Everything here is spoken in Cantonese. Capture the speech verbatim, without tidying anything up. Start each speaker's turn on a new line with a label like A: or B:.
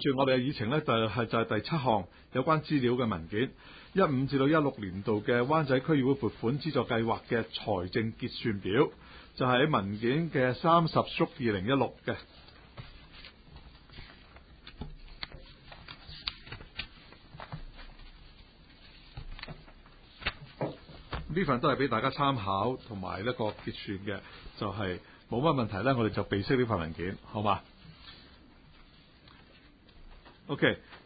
A: 住我哋嘅議程呢，就係就係第七項有關資料嘅文件，一五至到一六年度嘅灣仔區議會撥款資助計劃嘅財政結算表，就係喺文件嘅三十縮二零一六嘅。呢份都係俾大家參考同埋一個結算嘅，就係冇乜問題呢，我哋就備悉呢份文件，好嘛？OK，